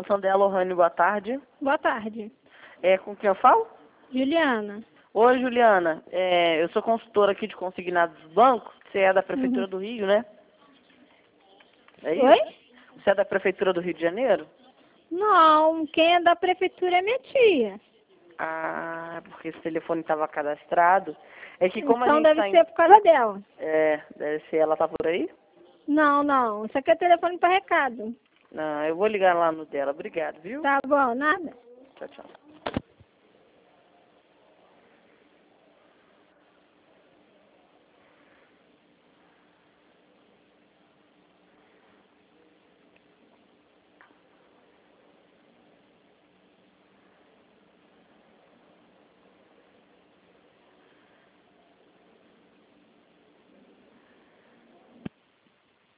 extensão dela, Lohane, boa tarde. Boa tarde. Com quem eu falo? Juliana. Oi, Juliana. Eu sou consultora aqui de consignados do banco. Você é da Prefeitura do Rio, né? É isso? Oi? Você é da Prefeitura do Rio de Janeiro? Não, quem é da prefeitura é minha tia. Ah, porque esse telefone estava cadastrado. É que como Então a gente deve ser por causa dela. deve ser, ela tá por aí? Não. Isso aqui é telefone para recado. Não, eu vou ligar lá no dela. Obrigado, viu? Tá bom, nada. Tchau, tchau.